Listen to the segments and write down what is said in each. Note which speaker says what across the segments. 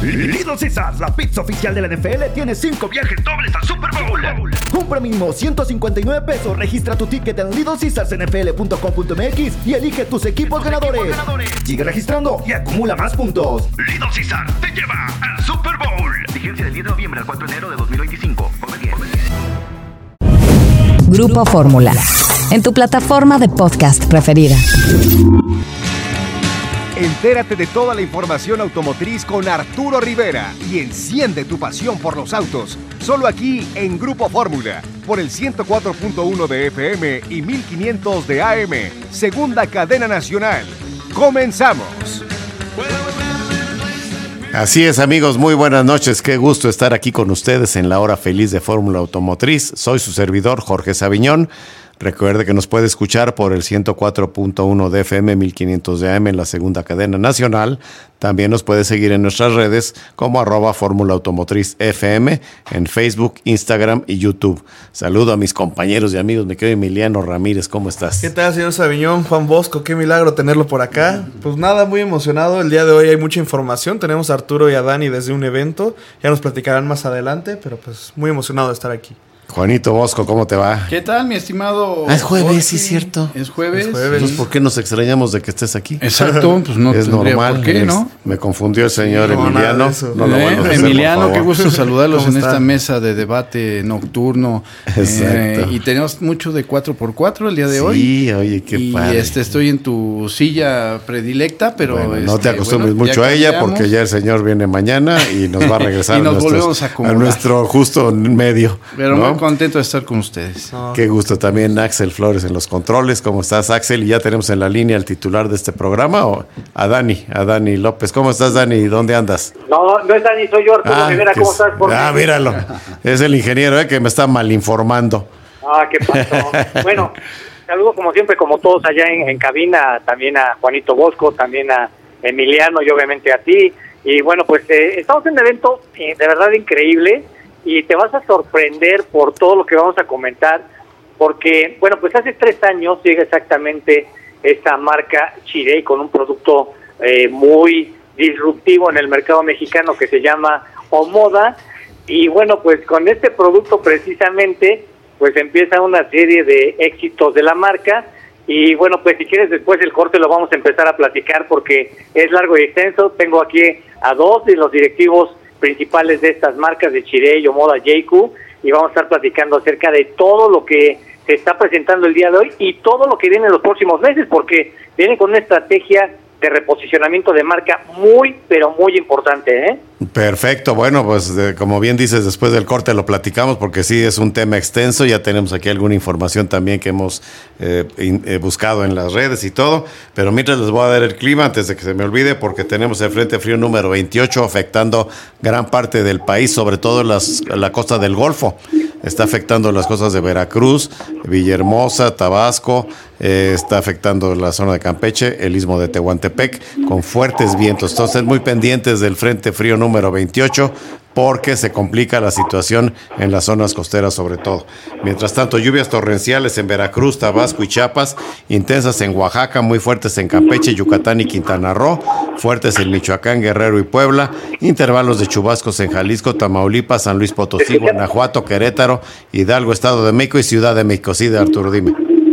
Speaker 1: Little Caesars, la pizza oficial de la NFL, tiene 5 viajes dobles al Super Bowl. Compra mínimo $159. Registra tu ticket en littlecaesarsnfl.com.mx y elige tus equipos ganadores. Sigue registrando y acumula más puntos. Little Caesars te lleva al Super Bowl. Vigencia del 10 de noviembre al 4 de enero de 2025.
Speaker 2: Grupo Fórmula, en tu plataforma de podcast preferida.
Speaker 3: Entérate de toda la información automotriz con Arturo Rivera y enciende tu pasión por los autos. Solo aquí en Grupo Fórmula, por el 104.1 de FM y 1500 de AM, segunda cadena nacional. ¡Comenzamos!
Speaker 4: Así es, amigos, muy buenas noches. Qué gusto estar aquí con ustedes en la hora feliz de Fórmula Automotriz. Soy su servidor, Jorge Saviñón. Recuerde que nos puede escuchar por el 104.1 de FM, 1500 de AM en la segunda cadena nacional. También nos puede seguir en nuestras redes como @Fórmula Automotriz FM en Facebook, Instagram y YouTube. Saludo a mis compañeros y amigos. Me quedo Emiliano Ramírez. ¿Cómo estás?
Speaker 5: ¿Qué tal, señor Saviñón? Juan Bosco, qué milagro tenerlo por acá. Pues nada, muy emocionado. El día de hoy hay mucha información. Tenemos a Arturo y a Dani desde un evento. Ya nos platicarán más adelante, pero pues muy emocionado de estar aquí.
Speaker 4: Juanito Bosco, ¿cómo te va?
Speaker 6: ¿Qué tal, mi estimado?
Speaker 4: Es jueves,
Speaker 6: Jorge?
Speaker 4: sí, cierto.
Speaker 6: Es jueves.
Speaker 4: Entonces, ¿por qué nos extrañamos de que estés aquí?
Speaker 6: Exacto, pues no
Speaker 4: es
Speaker 6: tendría
Speaker 4: normal.
Speaker 6: por qué, ¿no?
Speaker 4: Me confundió el señor
Speaker 5: No,
Speaker 4: Emiliano.
Speaker 5: nada de eso.
Speaker 4: No lo vuelvas a hacer,
Speaker 6: Emiliano,
Speaker 4: por
Speaker 6: qué
Speaker 4: favor.
Speaker 6: gusto saludarlos
Speaker 5: ¿Cómo
Speaker 6: en esta
Speaker 5: están?
Speaker 6: mesa de debate nocturno.
Speaker 4: Exacto.
Speaker 6: Y tenemos mucho de 4x4 el día de hoy.
Speaker 4: Sí, oye, qué
Speaker 6: Y
Speaker 4: padre.
Speaker 6: estoy en tu silla predilecta, pero
Speaker 4: Bueno, no te acostumbres
Speaker 6: bueno,
Speaker 4: mucho
Speaker 6: ya
Speaker 4: a ella
Speaker 6: cambiamos.
Speaker 4: porque ya el señor viene mañana y nos va a regresar
Speaker 6: Y nos volvemos a
Speaker 4: a
Speaker 6: acomodar.
Speaker 4: nuestro justo medio.
Speaker 6: Pero
Speaker 4: ¿no?
Speaker 6: muy contento de estar con ustedes.
Speaker 4: Qué gusto también Axel Flores en los controles. ¿Cómo estás, Axel? Y ya tenemos en la línea al titular de este programa, o a Dani López. ¿Cómo estás, Dani? ¿Dónde andas?
Speaker 7: No es Dani, soy yo, Arturo Rivera. ¿Cómo estás?
Speaker 4: Míralo. Es el ingeniero que me está mal informando.
Speaker 7: ¿Qué pasó? Bueno, saludo como siempre, como todos allá en cabina, también a Juanito Bosco, también a Emiliano y obviamente a ti. Y bueno, pues estamos en un evento de verdad increíble y te vas a sorprender por todo lo que vamos a comentar, porque, bueno, pues hace 3 años llega exactamente esta marca Chery con un producto muy disruptivo en el mercado mexicano que se llama Omoda. Y bueno, pues con este producto precisamente pues empieza una serie de éxitos de la marca. Y bueno, pues si quieres después del corte lo vamos a empezar a platicar porque es largo y extenso. Tengo aquí a 2 de los directivos principales de estas marcas de Chery, Omoda, JQ, y vamos a estar platicando acerca de todo lo que se está presentando el día de hoy y todo lo que viene en los próximos meses, porque viene con una estrategia de reposicionamiento de marca muy, pero muy importante, ¿eh?
Speaker 4: Perfecto, bueno, pues como bien dices, después del corte lo platicamos porque sí es un tema extenso, ya tenemos aquí alguna información también que hemos buscado en las redes y todo, pero mientras les voy a dar el clima antes de que se me olvide porque tenemos el Frente Frío número 28 afectando gran parte del país, sobre todo la costa del Golfo. Está afectando las costas de Veracruz, Villahermosa, Tabasco, está afectando la zona de Campeche, el istmo de Tehuantepec, con fuertes vientos. Entonces, muy pendientes del Frente Frío número 28, porque se complica la situación en las zonas costeras sobre todo. Mientras tanto, lluvias torrenciales en Veracruz, Tabasco y Chiapas, intensas en Oaxaca, muy fuertes en Campeche, Yucatán y Quintana Roo, fuertes en Michoacán, Guerrero y Puebla, intervalos de chubascos en Jalisco, Tamaulipas, San Luis Potosí, Guanajuato, Querétaro, Hidalgo, Estado de México y Ciudad de México. Sí, de Arturo, dime.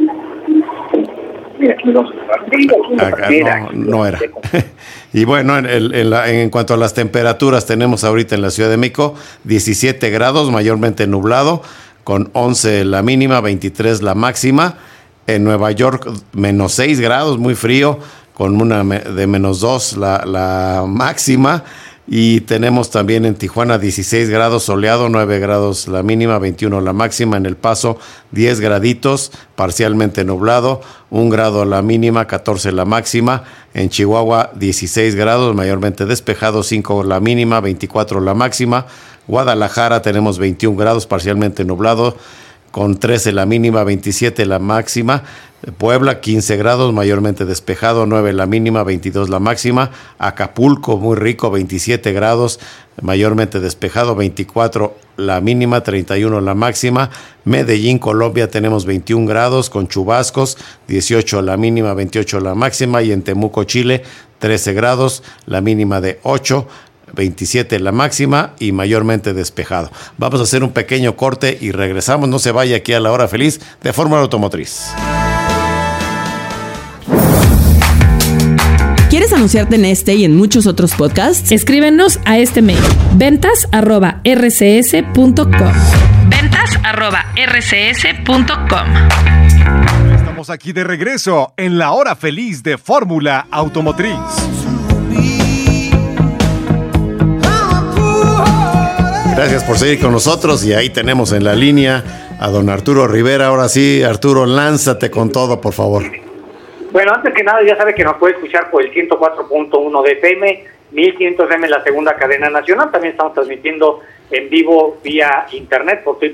Speaker 4: No era. Y bueno, en cuanto a las temperaturas, tenemos ahorita en la Ciudad de México 17 grados, mayormente nublado, con 11 la mínima, 23 la máxima. En Nueva York, menos 6 grados, muy frío, con una de menos 2 la máxima. Y tenemos también en Tijuana 16 grados soleado, 9 grados la mínima, 21 la máxima. En El Paso 10 graditos, parcialmente nublado, 1 grado la mínima, 14 la máxima. En Chihuahua 16 grados, mayormente despejado, 5 la mínima, 24 la máxima. Guadalajara tenemos 21 grados, parcialmente nublado, con 13 la mínima, 27 la máxima. Puebla, 15 grados, mayormente despejado, 9 la mínima, 22 la máxima. Acapulco, muy rico, 27 grados, mayormente despejado, 24 la mínima, 31 la máxima. Medellín, Colombia, tenemos 21 grados con chubascos, 18 la mínima, 28 la máxima. Y en Temuco, Chile, 13 grados, la mínima de 8. 27 la máxima y mayormente despejado. Vamos a hacer un pequeño corte y regresamos. No se vaya aquí a la hora feliz de Fórmula Automotriz.
Speaker 8: ¿Quieres anunciarte en este y en muchos otros podcasts?
Speaker 9: Escríbenos a este mail: ventas@rcs.com.
Speaker 3: ventas@rcs.com. Estamos aquí de regreso en la hora feliz de Fórmula Automotriz.
Speaker 4: Gracias por seguir con nosotros y ahí tenemos en la línea a don Arturo Rivera. Ahora sí, Arturo, lánzate con todo, por favor.
Speaker 7: Bueno, antes que nada, ya sabe que nos puede escuchar por el 104.1 de FM, 1100 FM en la segunda cadena nacional. También estamos transmitiendo en vivo vía internet por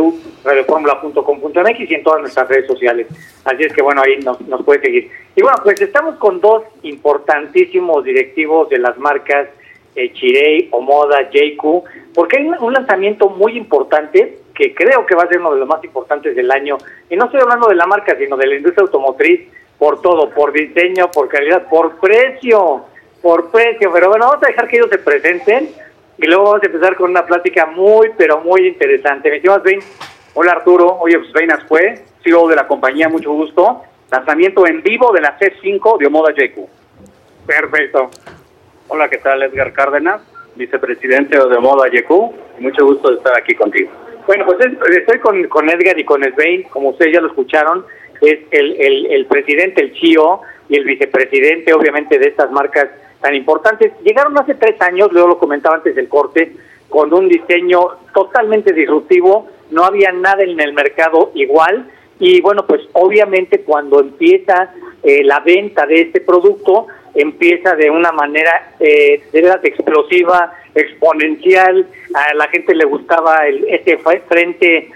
Speaker 7: www.radioformula.com.mx y en todas nuestras redes sociales. Así es que bueno, ahí nos puede seguir. Y bueno, pues estamos con dos importantísimos directivos de las marcas Chery, Omoda, JQ, porque hay un lanzamiento muy importante que creo que va a ser uno de los más importantes del año. Y no estoy hablando de la marca, sino de la industria automotriz, por todo, por diseño, por calidad, por precio. Pero bueno, vamos a dejar que ellos se presenten y luego vamos a empezar con una plática muy, pero muy interesante. Mi estimado Svein.
Speaker 10: Hola Arturo, oye, pues Svein Azcue, CEO de la compañía, mucho gusto. Lanzamiento en vivo de la C5 de Omoda JQ.
Speaker 7: Perfecto.
Speaker 10: Hola, ¿qué tal? Edgar Cárdenas, vicepresidente de Omoda JQ. Mucho gusto de estar aquí contigo.
Speaker 7: Bueno, pues estoy con Edgar y con Svein, como ustedes ya lo escucharon. Es el presidente, el CEO y el vicepresidente, obviamente, de estas marcas tan importantes. Llegaron hace 3 años, luego lo comentaba antes del corte, con un diseño totalmente disruptivo. No había nada en el mercado igual. Y bueno, pues obviamente cuando empieza la venta de este producto, empieza de una manera de verdad explosiva, exponencial. A la gente le gustaba este frente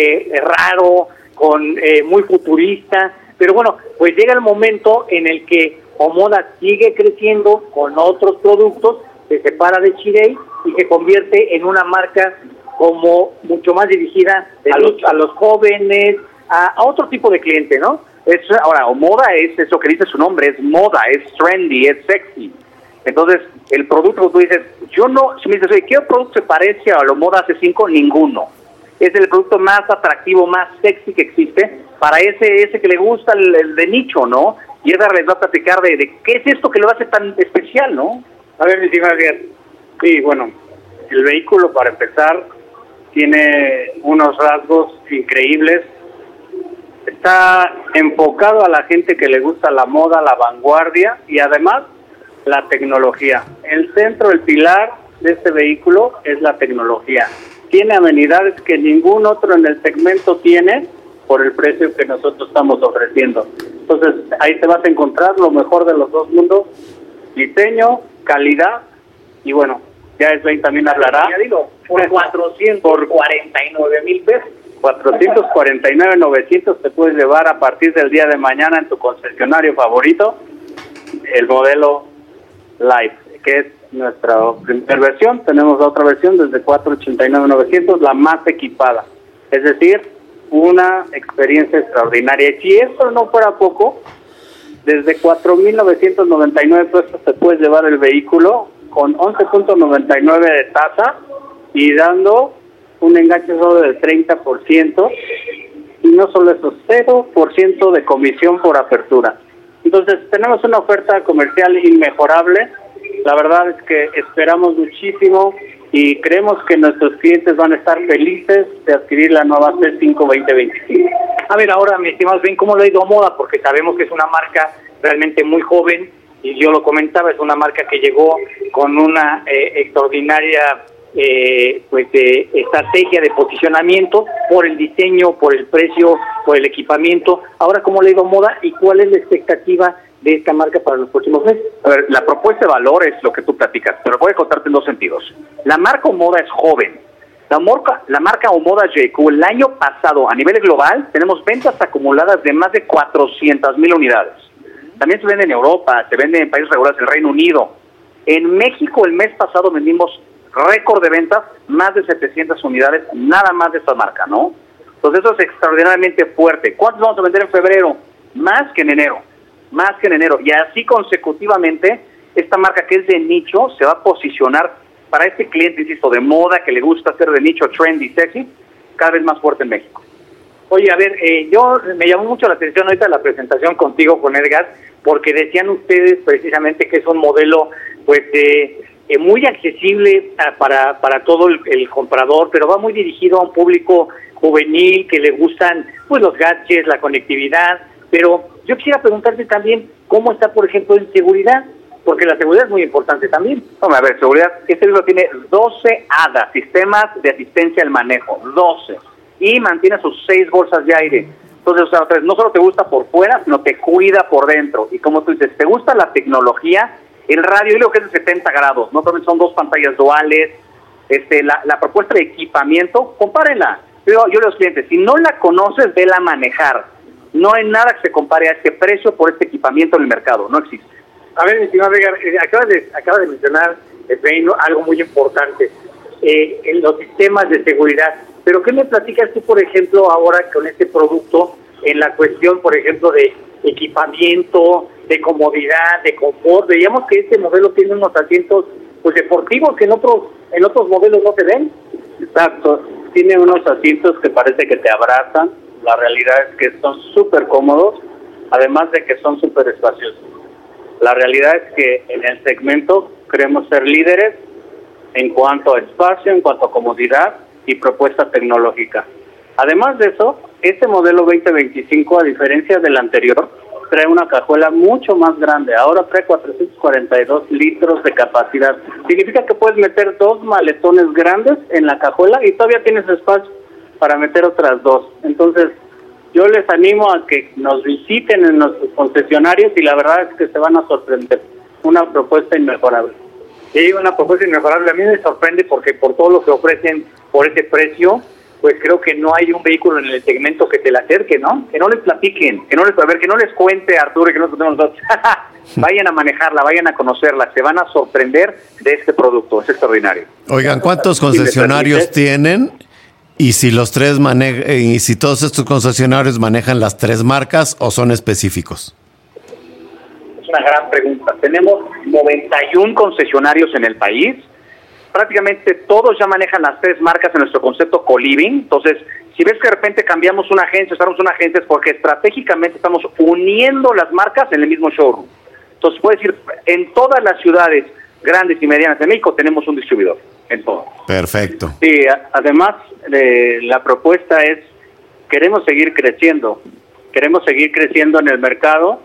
Speaker 7: raro, muy futurista, pero bueno, pues llega el momento en el que Omoda sigue creciendo con otros productos, se separa de Chery y se convierte en una marca como mucho más dirigida a los jóvenes, a otro tipo de cliente, ¿no?
Speaker 10: Ahora, Omoda es eso que dice su nombre, es moda, es trendy, es sexy. Entonces, el producto, tú dices, si me dices, oye, ¿qué producto se parece a la Omoda C5? Ninguno. Es el producto más atractivo, más sexy que existe para ese que le gusta el de nicho, ¿no? Y Edgar les va a platicar de qué es esto que lo hace tan especial, ¿no?
Speaker 7: A ver, mi estimado Edgar.
Speaker 10: Sí, bueno, el vehículo, para empezar, tiene unos rasgos increíbles. Está enfocado a la gente que le gusta la moda, la vanguardia y además la tecnología. El centro, el pilar de este vehículo es la tecnología. Tiene amenidades que ningún otro en el segmento tiene por el precio que nosotros estamos ofreciendo. Entonces, ahí te vas a encontrar lo mejor de los dos mundos: diseño, calidad, y bueno, ya Svein también hablará.
Speaker 7: Ya digo, por 449,000 pesos.
Speaker 10: 449,900 te puedes llevar a partir del día de mañana en tu concesionario favorito el modelo Live, que es nuestra primera versión. Tenemos otra versión desde 489,900, la más equipada, es decir, una experiencia extraordinaria. Y si esto no fuera poco, desde 4,999 pesos te puedes llevar el vehículo con 11.99 de tasa y dando un enganche solo del 30%, y no solo eso, 0% de comisión por apertura. Entonces tenemos una oferta comercial inmejorable. La verdad es que esperamos muchísimo y creemos que nuestros clientes van a estar felices de adquirir la nueva C5 2025.
Speaker 7: A ver, ahora, mi estimado Ben, ¿cómo le ha ido a Omoda? Porque sabemos que es una marca realmente muy joven, y yo lo comentaba, es una marca que llegó con una extraordinaria estrategia de posicionamiento por el diseño, por el precio, por el equipamiento. Ahora, ¿cómo le ha ido a Omoda y cuál es la expectativa de esta marca para los próximos meses?
Speaker 10: A ver, la propuesta de valor es lo que tú platicas, pero voy a contarte en dos sentidos. La marca Omoda es joven. La marca Omoda JQ, el año pasado, a nivel global, tenemos ventas acumuladas de más de 400,000 unidades. También se vende en Europa, se vende en países regulares, el Reino Unido. En México, el mes pasado vendimos récord de ventas, más de 700 unidades, nada más de esta marca, ¿no? Entonces eso es extraordinariamente fuerte. ¿Cuántos vamos a vender en febrero? Más que en enero. Y así consecutivamente, esta marca que es de nicho se va a posicionar para este cliente, insisto, de moda, que le gusta hacer de nicho trendy, sexy, cada vez más fuerte en México.
Speaker 7: Oye, a ver, me llamó mucho la atención ahorita la presentación contigo con Edgar, porque decían ustedes precisamente que es un modelo pues muy accesible para todo el comprador, pero va muy dirigido a un público juvenil que le gustan pues los gadgets, la conectividad, pero yo quisiera preguntarte también cómo está, por ejemplo, en seguridad, porque la seguridad es muy importante también.
Speaker 10: Vamos a ver, seguridad, este libro tiene 12 ADA, sistemas de asistencia al manejo, 12, y mantiene sus 6 bolsas de aire. Entonces, o sea, no solo te gusta por fuera, sino te cuida por dentro. Y como tú dices, ¿te gusta la tecnología? El radio, yo digo que es de 70 grados, ¿no? También son 2 pantallas duales. La propuesta de equipamiento, compárenla. Yo a los clientes, si no la conoces, vela a manejar. No hay nada que se compare a este precio por este equipamiento en el mercado, no existe.
Speaker 7: A ver, mi estimado Edgar, acaba de mencionar algo muy importante, en los sistemas de seguridad. Pero ¿qué me platicas tú, por ejemplo, ahora con este producto en la cuestión, por ejemplo, de equipamiento, de comodidad, de confort? Veíamos que este modelo tiene unos asientos pues deportivos que en otros modelos no se ven.
Speaker 10: Exacto, tiene unos asientos que parece que te abrazan. La realidad es que son súper cómodos, además de que son súper espaciosos. La realidad es que en el segmento queremos ser líderes en cuanto a espacio, en cuanto a comodidad y propuesta tecnológica. Además de eso, este modelo 2025, a diferencia del anterior, trae una cajuela mucho más grande. Ahora trae 442 litros de capacidad. Significa que puedes meter 2 maletones grandes en la cajuela y todavía tienes espacio para meter otras 2. Entonces, yo les animo a que nos visiten en nuestros concesionarios y la verdad es que se van a sorprender. Una propuesta inmejorable.
Speaker 7: Sí, una propuesta inmejorable. A mí me sorprende porque por todo lo que ofrecen por ese precio, pues creo que no hay un vehículo en el segmento que te la acerque, ¿no? Que no les platiquen, que no les cuente Arturo y que no les contemos nosotros. Vayan a manejarla, vayan a conocerla, se van a sorprender de este producto, es extraordinario.
Speaker 4: Oigan, ¿cuántos concesionarios tienen? Y si y si todos estos concesionarios manejan las 3 marcas o son específicos.
Speaker 7: Es una gran pregunta. Tenemos 91 concesionarios en el país. Prácticamente todos ya manejan las 3 marcas en nuestro concepto co-living. Entonces, si ves que de repente cambiamos una agencia, estamos una agencia, es porque estratégicamente estamos uniendo las marcas en el mismo showroom. Entonces, puedes decir, en todas las ciudades grandes y medianas de México tenemos un distribuidor, en todo.
Speaker 4: Perfecto.
Speaker 10: Sí, además, la propuesta es, queremos seguir creciendo en el mercado,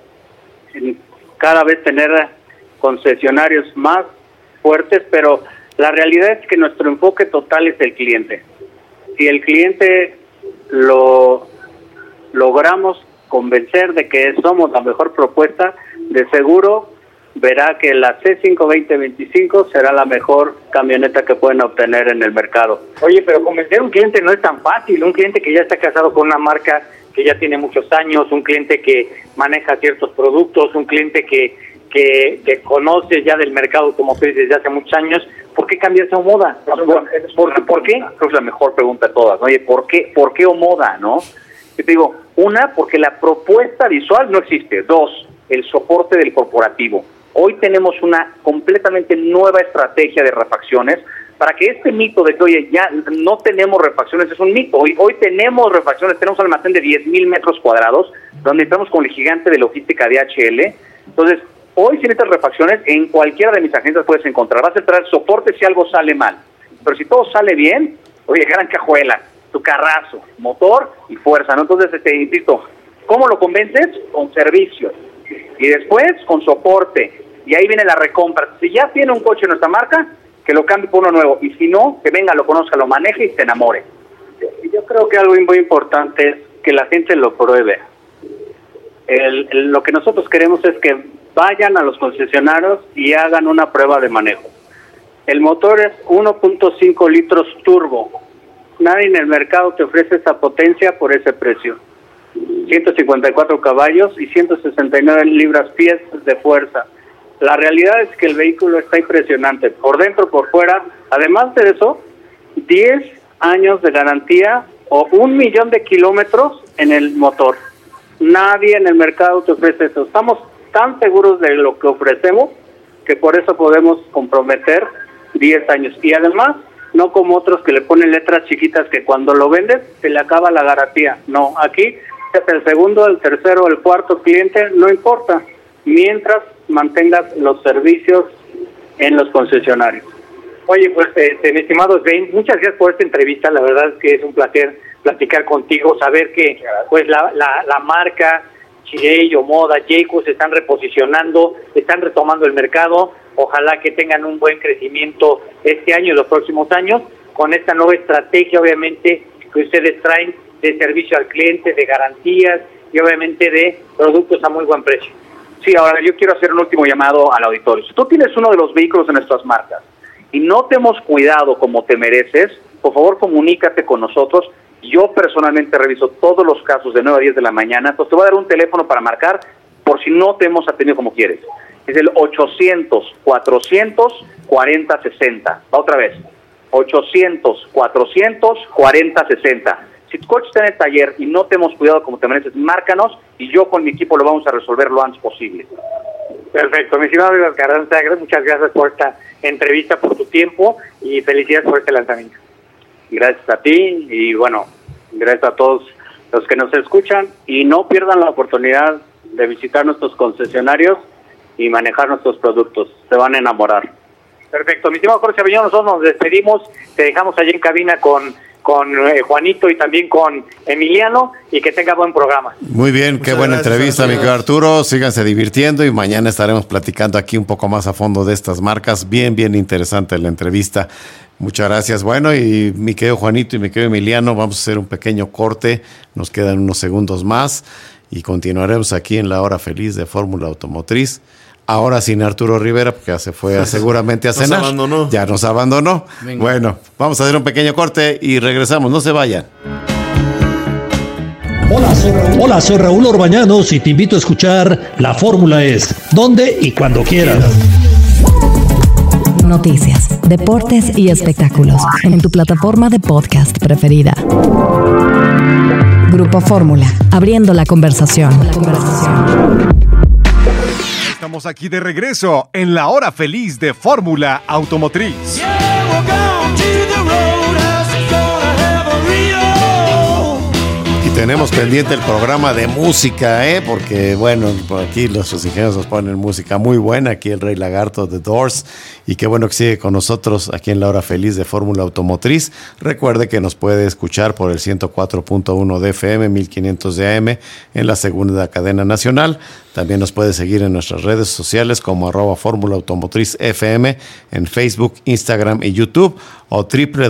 Speaker 10: cada vez tener concesionarios más fuertes, pero la realidad es que nuestro enfoque total es el cliente. Si el cliente lo logramos convencer de que somos la mejor propuesta, de seguro verá que la C5 2025 será la mejor camioneta que pueden obtener en el mercado.
Speaker 7: Oye, pero convencer a un cliente no es tan fácil. Un cliente que ya está casado con una marca que ya tiene muchos años, un cliente que maneja ciertos productos, un cliente que conoce ya del mercado automotriz desde hace muchos años, ¿por qué cambiarse a moda? ¿Por qué? Creo que es la mejor pregunta de todas. Oye, ¿por qué o moda, no? Yo te digo, 1, porque la propuesta visual no existe. 2, el soporte del corporativo. Hoy tenemos una completamente nueva estrategia de refacciones para que este mito de que, oye, ya no tenemos refacciones, es un mito. Hoy tenemos refacciones, tenemos un almacén de 10,000 metros cuadrados, donde estamos con el gigante de logística DHL. Entonces, hoy, sin estas refacciones, en cualquiera de mis agencias puedes encontrar. Vas a traer soporte si algo sale mal. Pero si todo sale bien, oye, gran cajuela, tu carrazo, motor y fuerza, ¿no? Entonces, insisto, ¿cómo lo convences? Con servicios. Y después, con soporte. Y ahí viene la recompra. Si ya tiene un coche en nuestra marca, que lo cambie por uno nuevo. Y si no, que venga, lo conozca, lo maneje y se enamore.
Speaker 10: Yo creo que algo muy importante es que la gente lo pruebe. Lo que nosotros queremos es que vayan a los concesionarios y hagan una prueba de manejo. El motor es 1.5 litros turbo. Nadie en el mercado te ofrece esa potencia por ese precio. 154 caballos y 169 libras-pies de fuerza. La realidad es que el vehículo está impresionante, por dentro, por fuera. Además de eso, 10 años de garantía o 1,000,000 de kilómetros en el motor. Nadie en el mercado te ofrece eso. Estamos tan seguros de lo que ofrecemos que por eso podemos comprometer 10 años. Y además, no como otros que le ponen letras chiquitas que cuando lo vendes se le acaba la garantía. No, aquí es el segundo, el tercero, el cuarto cliente, no importa, mientras mantengas los servicios en los concesionarios.
Speaker 7: Oye, pues, mi estimado Svein, muchas gracias por esta entrevista. La verdad es que es un placer platicar contigo, saber que pues la marca Chirey o Moda, Jayco se están reposicionando, están retomando el mercado. Ojalá que tengan un buen crecimiento este año y los próximos años, con esta nueva estrategia, obviamente, que ustedes traen de servicio al cliente, de garantías y obviamente de productos a muy buen precio.
Speaker 11: Sí, ahora yo quiero hacer un último llamado al auditorio. Si tú tienes uno de los vehículos de nuestras marcas y no te hemos cuidado como te mereces, por favor comunícate con nosotros. Yo personalmente reviso todos los casos de 9 a 10 de la mañana. Entonces te voy a dar un teléfono para marcar por si no te hemos atendido como quieres. Es el 800-400-4060. Va otra vez. 800-400-4060. Si tu coche está en el taller y no te hemos cuidado como te mereces, márcanos y yo con mi equipo lo vamos a resolver lo antes posible.
Speaker 7: Perfecto, mi estimado Edgar Carranza, muchas gracias por esta entrevista, por tu tiempo y felicidades por este lanzamiento.
Speaker 10: Gracias a ti y bueno, gracias a todos los que nos escuchan y no pierdan la oportunidad de visitar nuestros concesionarios y manejar nuestros productos, se van a enamorar.
Speaker 7: Perfecto, mi estimado Jorge Aviñón, nosotros nos despedimos, te dejamos allí en cabina con Juanito y también con Emiliano y que tenga buen programa.
Speaker 4: Muy bien, qué buena entrevista, mi querido Arturo. Síganse divirtiendo y mañana estaremos platicando aquí un poco más a fondo de estas marcas. Bien interesante la entrevista. Muchas gracias. Bueno, y mi querido Juanito y mi querido Emiliano, vamos a hacer un pequeño corte. Nos quedan unos segundos más y continuaremos aquí en la hora feliz de Fórmula Automotriz. Ahora sin Arturo Rivera, porque ya se fue seguramente a cenar. Ya nos abandonó. Venga. Bueno, vamos a hacer un pequeño corte y regresamos. No se vayan.
Speaker 12: Hola, soy Raúl Orbañanos y te invito a escuchar La Fórmula Es, donde y cuando quieras.
Speaker 2: Noticias, deportes y espectáculos en tu plataforma de podcast preferida. Grupo Fórmula, abriendo la conversación.
Speaker 3: Estamos aquí de regreso en la hora feliz de Fórmula Automotriz.
Speaker 4: Y tenemos pendiente el programa de música, porque bueno, por aquí los ingenieros nos ponen música muy buena, aquí el Rey Lagarto de Doors, y qué bueno que sigue con nosotros aquí en la hora feliz de Fórmula Automotriz. Recuerde que nos puede escuchar por el 104.1 de FM, 1500 de AM en la segunda cadena nacional. También nos puede seguir en nuestras redes sociales como @Fórmula Automotriz FM en Facebook, Instagram y YouTube o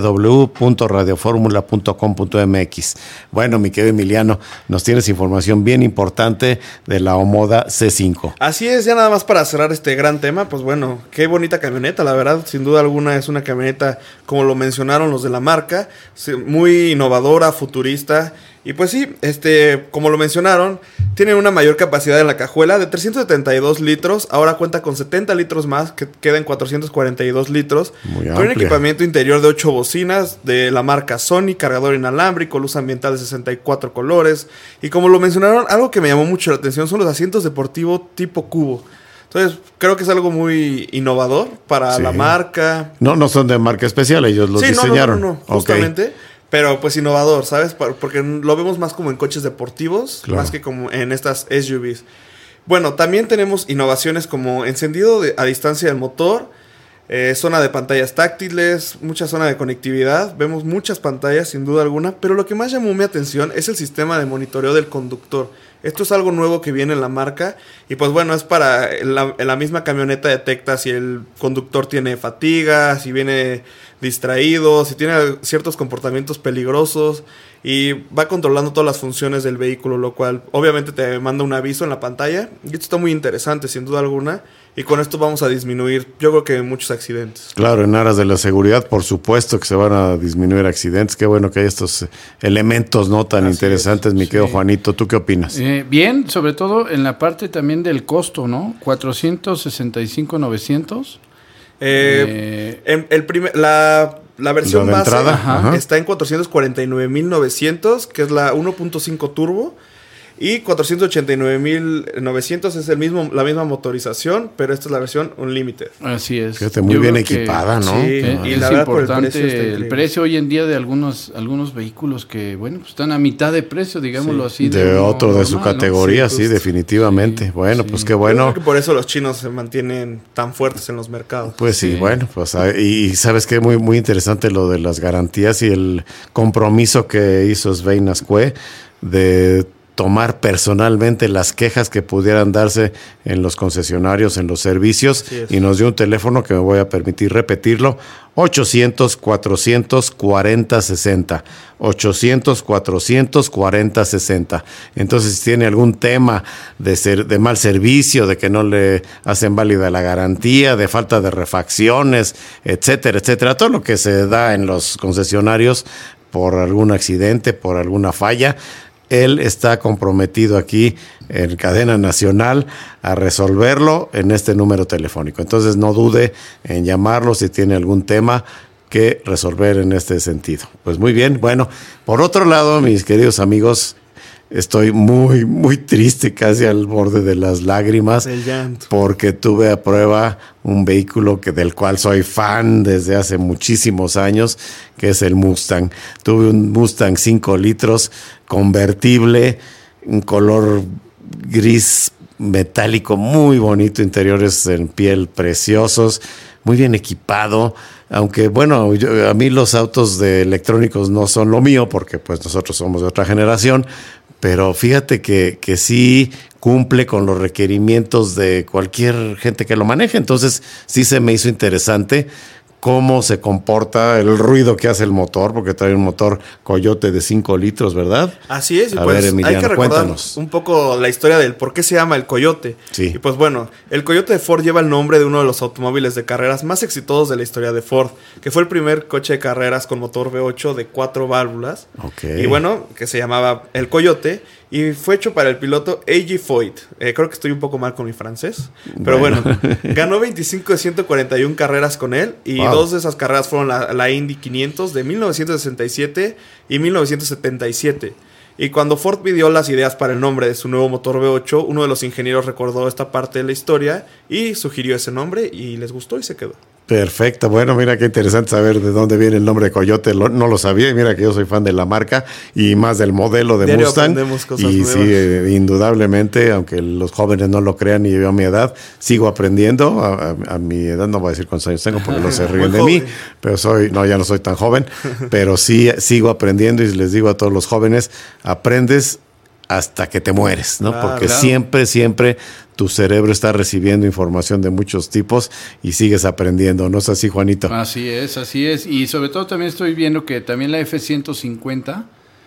Speaker 4: www.radioformula.com.mx. Bueno, mi querido Emiliano, nos tienes información bien importante de la Omoda C5.
Speaker 5: Así es, ya nada más para cerrar este gran tema, pues bueno, qué bonita camioneta, la verdad, sin duda alguna es una camioneta, como lo mencionaron los de la marca, muy innovadora, futurista. Y pues sí, como lo mencionaron, tiene una mayor capacidad en la cajuela de 372 litros. Ahora cuenta con 70 litros más, que quedan 442 litros. Con un equipamiento interior de 8 bocinas de la marca Sony, cargador inalámbrico, luz ambiental de 64 colores. Y como lo mencionaron, algo que me llamó mucho la atención son los asientos deportivos tipo cubo. Entonces, creo que es algo muy innovador para la marca.
Speaker 4: No son de marca especial, ellos los diseñaron.
Speaker 5: No, justamente. Okay. Pero pues innovador, ¿sabes? Porque lo vemos más como en coches deportivos, más que como en estas SUVs. Bueno, también tenemos innovaciones como encendido a distancia del motor, zona de pantallas táctiles, mucha zona de conectividad. Vemos muchas pantallas, sin duda alguna. Pero lo que más llamó mi atención es el sistema de monitoreo del conductor. Esto es algo nuevo que viene en la marca. Y pues bueno, es para la misma camioneta detecta si el conductor tiene fatiga, si viene distraído, si tiene ciertos comportamientos peligrosos. Y va controlando todas las funciones del vehículo, lo cual obviamente te manda un aviso en la pantalla. Y esto está muy interesante, sin duda alguna. Y con esto vamos a disminuir, yo creo que muchos accidentes.
Speaker 4: Claro, en aras de la seguridad, por supuesto que se van a disminuir accidentes. Qué bueno que hay estos elementos no tan interesantes, mi querido Juanito. ¿Tú qué opinas?
Speaker 6: Bien, sobre todo en la parte también del costo, ¿no? 465,900.
Speaker 5: La versión base está en 449,900, que es la 1.5 turbo. Y 489,900 es la misma motorización, pero esta es la versión Unlimited.
Speaker 6: Así es.
Speaker 4: Fíjate, muy bien equipada, ¿no?
Speaker 5: Sí, y
Speaker 6: es
Speaker 5: la verdad
Speaker 6: importante el precio hoy en día de algunos vehículos que, bueno, pues están a mitad de precio, digámoslo así.
Speaker 4: De otro
Speaker 6: normal,
Speaker 4: de su categoría,
Speaker 6: ¿no?
Speaker 4: sí, definitivamente. Sí, bueno, pues qué bueno.
Speaker 5: Creo que por eso los chinos se mantienen tan fuertes en los mercados.
Speaker 4: Pues sí, bueno, pues y sabes que muy, muy interesante lo de las garantías y el compromiso que hizo Svein Ascue de tomar personalmente las quejas que pudieran darse en los concesionarios, en los servicios, y nos dio un teléfono que me voy a permitir repetirlo, 800-400-4060, 800-400-4060. Entonces, si tiene algún tema de mal servicio, de que no le hacen válida la garantía, de falta de refacciones, etcétera, etcétera, todo lo que se da en los concesionarios por algún accidente, por alguna falla, él está comprometido aquí en cadena nacional a resolverlo en este número telefónico. Entonces no dude en llamarlo si tiene algún tema que resolver en este sentido. Pues muy bien, bueno, por otro lado, mis queridos amigos, estoy muy, muy triste, casi al borde de las lágrimas, porque tuve a prueba un vehículo del cual soy fan desde hace muchísimos años, que es el Mustang. Tuve un Mustang 5 litros convertible, un color gris metálico muy bonito, interiores en piel preciosos, muy bien equipado. Aunque bueno, a mí los autos de electrónicos no son lo mío, porque pues nosotros somos de otra generación, pero fíjate que sí cumple con los requerimientos de cualquier gente que lo maneje. Entonces sí se me hizo interesante cómo se comporta, el ruido que hace el motor, porque trae un motor Coyote de 5 litros, ¿verdad?
Speaker 5: Así es, y
Speaker 4: a
Speaker 5: pues
Speaker 4: ver, Emiliano,
Speaker 5: hay que recordar
Speaker 4: cuéntanos
Speaker 5: un poco la historia del por qué se llama el Coyote.
Speaker 4: Sí.
Speaker 5: Y pues bueno, el Coyote de Ford lleva el nombre de uno de los automóviles de carreras más exitosos de la historia de Ford, que fue el primer coche de carreras con motor V8 de 4 válvulas.
Speaker 4: Okay.
Speaker 5: Y bueno, que se llamaba el Coyote, y fue hecho para el piloto A.G. Foyt. Creo que estoy un poco mal con mi francés, pero bueno, ganó 25 de 141 carreras con él, y dos de esas carreras fueron la Indy 500 de 1967 y 1977. Y cuando Ford pidió las ideas para el nombre de su nuevo motor V8, uno de los ingenieros recordó esta parte de la historia y sugirió ese nombre, y les gustó y se quedó.
Speaker 4: Perfecto, bueno, mira qué interesante saber de dónde viene el nombre de Coyote, no lo sabía, y mira que yo soy fan de la marca y más del modelo de
Speaker 5: Diario
Speaker 4: Mustang, y
Speaker 5: nuevas.
Speaker 4: sí, indudablemente, aunque los jóvenes no lo crean y yo a mi edad, sigo aprendiendo, a mi edad no voy a decir cuántos años tengo porque no se ríen de mí, pero ya no soy tan joven, pero sí sigo aprendiendo, y les digo a todos los jóvenes, aprendes hasta que te mueres, ¿no? Porque siempre tu cerebro está recibiendo información de muchos tipos y sigues aprendiendo, ¿no es así, Juanito?
Speaker 6: Así es. Y sobre todo también estoy viendo que también la F-150,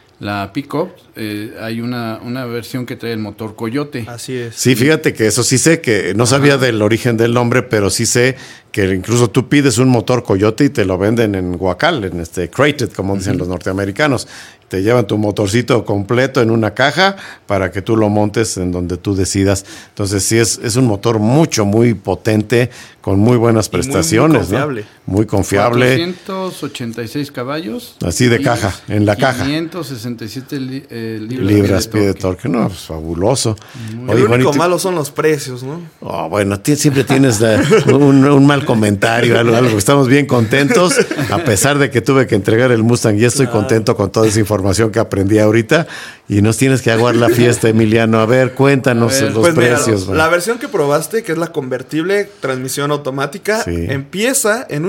Speaker 6: la pick-up, hay una versión que trae el motor Coyote.
Speaker 5: Así es.
Speaker 4: Sí, fíjate que eso sí sé, que no sabía del origen del nombre, pero sí sé que incluso tú pides un motor Coyote y te lo venden en guacal, en crated, como dicen los norteamericanos. Te llevan tu motorcito completo en una caja para que tú lo montes en donde tú decidas. Entonces sí es un motor muy potente, con muy buenas prestaciones, muy confiable, ¿no? Muy confiable.
Speaker 6: 486 caballos.
Speaker 4: Así de caja, en la caja.
Speaker 6: 567
Speaker 4: libras pie de torque. No, pues fabuloso.
Speaker 5: Oye, lo único malo son los precios, ¿no?
Speaker 4: Oh, bueno, siempre tienes un mal comentario, algo. Estamos bien contentos, a pesar de que tuve que entregar el Mustang, y estoy contento con toda esa información que aprendí ahorita, y nos tienes que aguar la fiesta, Emiliano. A ver, cuéntanos los precios.
Speaker 5: Mira, la versión que probaste, que es la convertible, transmisión automática, empieza en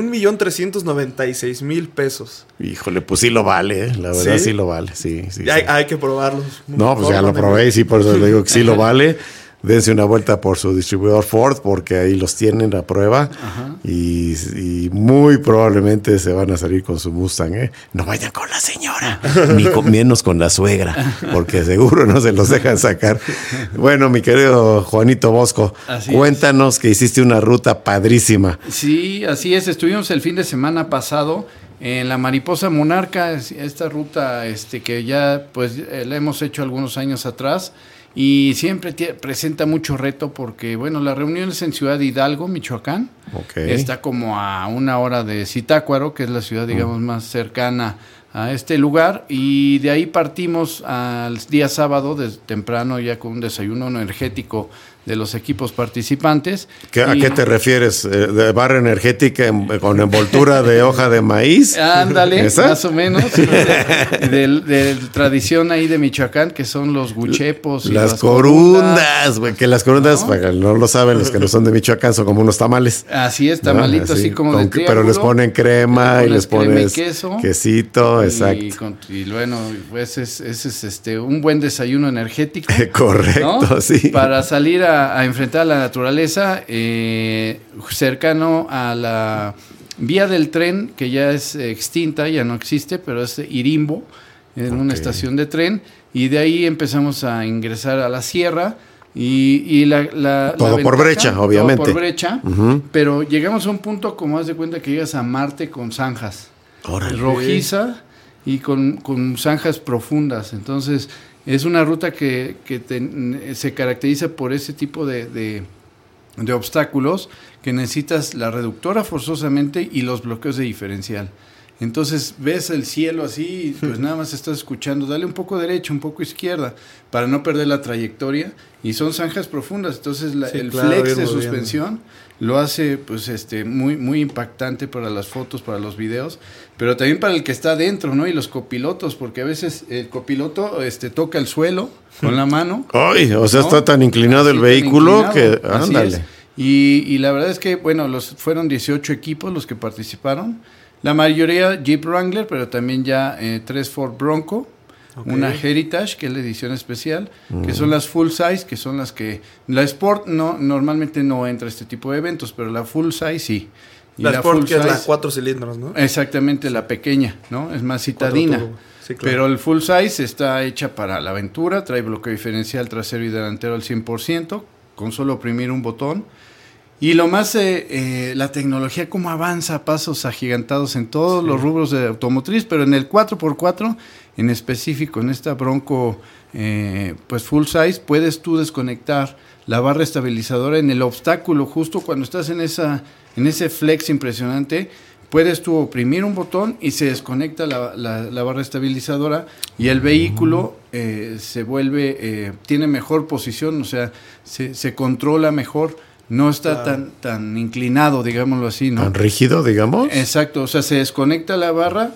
Speaker 5: 1,396,000 pesos.
Speaker 4: Híjole, pues sí lo vale, la verdad sí lo vale, sí.
Speaker 5: Hay que probarlo.
Speaker 4: No, pues ya lo probé, y sí, por eso le digo que sí lo vale. Dense una vuelta por su distribuidor Ford, porque ahí los tienen a prueba. Y muy probablemente se van a salir con su Mustang, ¿eh? No vayan con la señora, ni menos con la suegra, porque seguro no se los dejan sacar. Bueno, mi querido Juanito Bosco, cuéntanos que hiciste una ruta padrísima.
Speaker 6: Sí, así es. Estuvimos el fin de semana pasado en la Mariposa Monarca, esta ruta que ya pues la hemos hecho algunos años atrás. Y siempre presenta mucho reto porque, bueno, la reunión es en Ciudad Hidalgo, Michoacán. Está como a 1 hora de Zitácuaro, que es la ciudad, digamos, más cercana a este lugar, y de ahí partimos al día sábado de temprano ya con un desayuno energético de los equipos participantes.
Speaker 4: ¿A qué te refieres? ¿De barra energética con envoltura de hoja de maíz?
Speaker 6: Ándale, más o menos. De tradición ahí de Michoacán, que son los guchepos. Y
Speaker 4: las corundas, güey, que las corundas, no lo saben los que no son de Michoacán, son como unos tamales.
Speaker 6: Así es, tamalitos, ¿no? Así como de triángulo.
Speaker 4: Pero les ponen crema y les pones
Speaker 6: queso,
Speaker 4: quesito, exacto.
Speaker 6: Y bueno, pues ese es un buen desayuno energético.
Speaker 4: Correcto, ¿no? Sí.
Speaker 6: Para salir a enfrentar a la naturaleza, cercano a la vía del tren, que ya es extinta, ya no existe, pero es Irimbo, en una estación de tren, y de ahí empezamos a ingresar a la sierra, y
Speaker 4: todo por brecha, obviamente.
Speaker 6: Todo por brecha, pero llegamos a un punto, como haz de cuenta que llegas a Marte con zanjas, rojiza y con zanjas profundas. Entonces es una ruta que se caracteriza por ese tipo de obstáculos, que necesitas la reductora forzosamente y los bloqueos de diferencial. Entonces ves el cielo así, pues nada más estás escuchando, dale un poco derecha, un poco izquierda, para no perder la trayectoria, y son zanjas profundas, entonces flex de suspensión lo hace pues muy, muy impactante para las fotos, para los videos, pero también para el que está adentro, ¿no? Y los copilotos, porque a veces el copiloto toca el suelo con la mano.
Speaker 4: ¡Ay! O sea, ¿no? Está tan inclinado el vehículo que... Ándale.
Speaker 6: Y la verdad es que, bueno, fueron 18 equipos los que participaron. La mayoría Jeep Wrangler, pero también ya 3 Ford Bronco, una Heritage, que es la edición especial, que son las full size, que son las que... La Sport normalmente no entra a este tipo de eventos, pero la full size sí.
Speaker 5: Y la Sport, que es la 4 cilindros, ¿no?
Speaker 6: Exactamente, la pequeña, ¿no? Es más citadina. Sí, claro. Pero el full size está hecha para la aventura, trae bloqueo diferencial trasero y delantero al 100%, con solo oprimir un botón. Y lo más, la tecnología cómo avanza a pasos agigantados en todos los rubros de automotriz, pero en el 4x4, en específico en esta Bronco pues full size, puedes tú desconectar la barra estabilizadora en el obstáculo, justo cuando estás en ese flex impresionante. Puedes tú oprimir un botón y se desconecta la barra estabilizadora, y el vehículo se vuelve, tiene mejor posición, o sea, se controla mejor. No está tan inclinado, digámoslo así, ¿no?
Speaker 4: ¿Tan rígido, digamos?
Speaker 6: Exacto, o sea, se desconecta la barra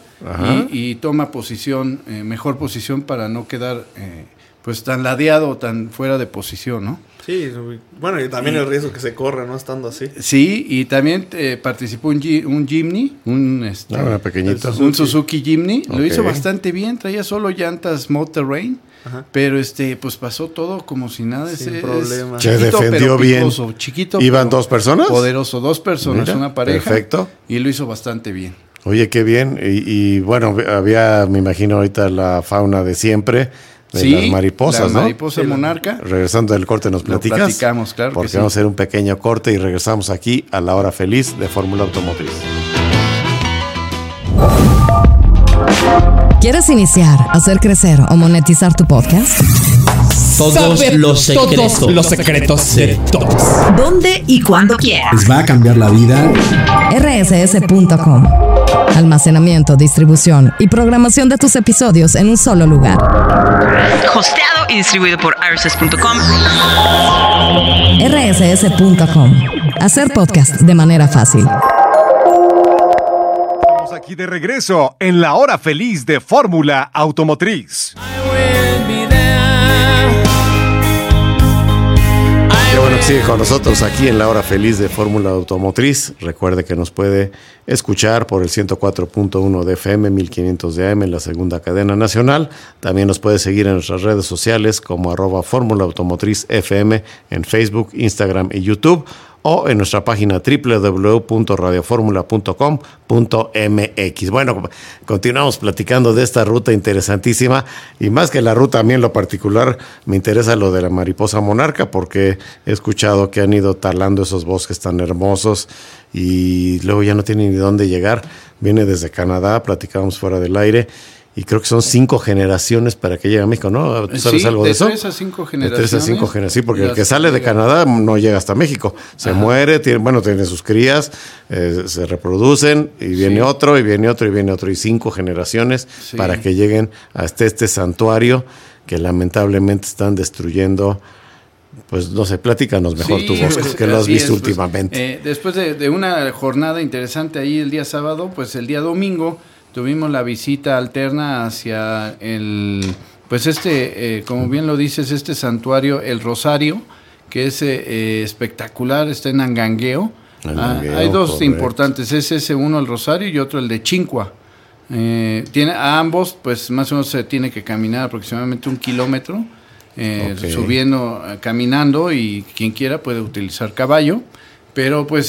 Speaker 6: y toma posición, mejor posición, para no quedar pues tan ladeado o tan fuera de posición, ¿no?
Speaker 5: Sí, bueno, y también el riesgo que se corre, ¿no? Estando así.
Speaker 6: Sí, y también participó un Jimny,
Speaker 4: pequeñito.
Speaker 6: Un Suzuki Jimny, lo hizo bastante bien, traía solo llantas Motorrain. Pero pues pasó todo como si nada.
Speaker 5: Sin problema.
Speaker 4: Se defendió bien.
Speaker 6: Chiquito.
Speaker 4: ¿Iban 2 personas?
Speaker 6: Poderoso, 2 personas, una pareja.
Speaker 4: Perfecto.
Speaker 6: Y lo hizo bastante bien.
Speaker 4: Oye, qué bien. Y bueno, había, me imagino, ahorita la fauna de siempre. De las mariposas, ¿no?
Speaker 6: La mariposa monarca.
Speaker 4: Regresando del corte, ¿nos platicas?
Speaker 6: Lo platicamos, claro.
Speaker 4: Porque vamos a hacer un pequeño corte y regresamos aquí a la hora feliz de Fórmula Automotriz.
Speaker 2: ¿Quieres iniciar, hacer crecer o monetizar tu podcast?
Speaker 13: Todos los secretos de todos.
Speaker 8: ¿Dónde y cuándo quieras?
Speaker 13: Les va a cambiar la vida.
Speaker 2: rss.com. Almacenamiento, distribución y programación de tus episodios en un solo lugar.
Speaker 8: Hosteado y distribuido por rss.com.
Speaker 2: rss.com. Hacer podcast de manera fácil.
Speaker 3: Estamos aquí de regreso en la hora feliz de Fórmula Automotriz.
Speaker 4: Qué bueno que sigue con nosotros aquí en la hora feliz de Fórmula Automotriz. Recuerde que nos puede escuchar por el 104.1 de FM, 1500 de AM en la segunda cadena nacional. También nos puede seguir en nuestras redes sociales como @Fórmula Automotriz FM en Facebook, Instagram y YouTube, o en nuestra página www.radioformula.com.mx. Bueno, continuamos platicando de esta ruta interesantísima, y más que la ruta, a mí en lo particular me interesa lo de la mariposa monarca, porque he escuchado que han ido talando esos bosques tan hermosos y luego ya no tienen ni dónde llegar. Viene desde Canadá, platicábamos fuera del aire, y creo que son 5 generaciones para que llegue a México, ¿no? ¿Tú sabes algo de eso?
Speaker 6: De 3 a 5 generaciones.
Speaker 4: De 3 a 5 generaciones, sí, porque el que sale de Canadá no llega hasta México. Se muere, tiene sus crías, se reproducen, y viene otro, y viene otro, y viene otro, y 5 generaciones para que lleguen hasta este santuario que lamentablemente están destruyendo. Pues no sé, platícanos mejor tu Bosco, que lo has visto últimamente.
Speaker 6: Después de una jornada interesante ahí el día sábado, pues el día domingo tuvimos la visita alterna hacia como bien lo dices, este santuario, el Rosario, que es espectacular, está en Angangueo. Hay 2 importantes, es ese uno, el Rosario, y otro el de Chinchua. A ambos, pues más o menos se tiene que caminar aproximadamente 1 kilómetro. Subiendo, caminando, y quien quiera puede utilizar caballo, pero pues